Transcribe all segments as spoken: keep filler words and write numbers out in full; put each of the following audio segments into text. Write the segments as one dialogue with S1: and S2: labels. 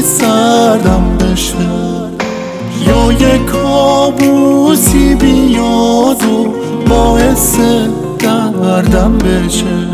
S1: سردم بشه، یا یه کابوسی بیاد و باعث دردم بشه.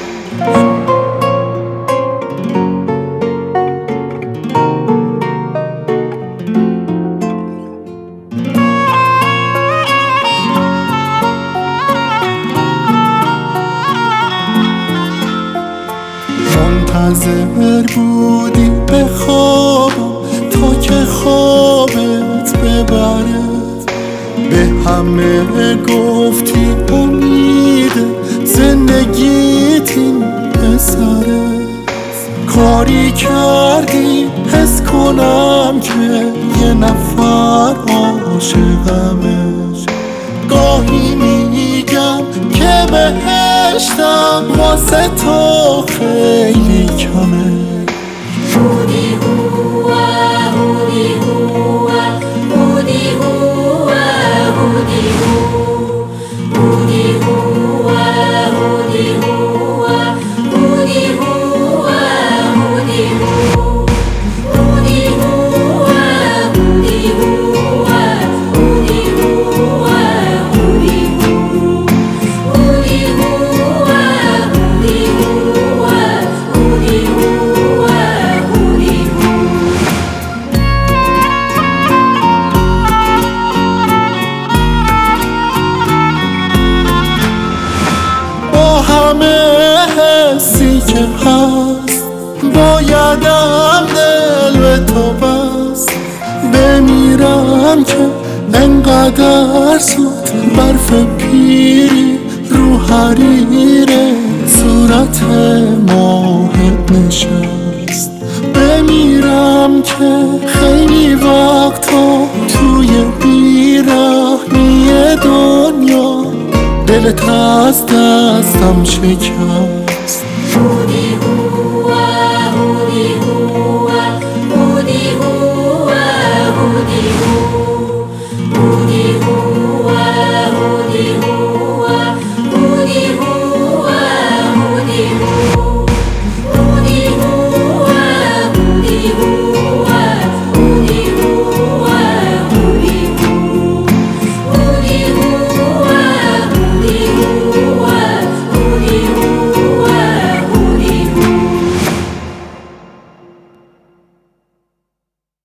S1: منتظر بودی به خوابم تا که خوابت ببره، به همه گفتی امید زندگیت این پسره. کاری کردی حس کنم که یه نفر عاشقمه، گاهی میگم که بهشتم واسه تو خیلی کمه.
S2: هودی هوا هودی هوا هودی هوا هودی هوا هودی هوا هودی هوا هودی هوا هودی هوا هودی هوا هودی هوا هودی هوا هودی هوا هودی هوا هودی هوا هودی هوا هودی
S1: با همه حسی که هست بایدم دل به تو بست، بمیرم که انقدر زود برف پیری رو حریر صورت ماهت نشست. بمیرم که خیلی وقتا توی بیرحمی دنیا دلت از دستم شکست.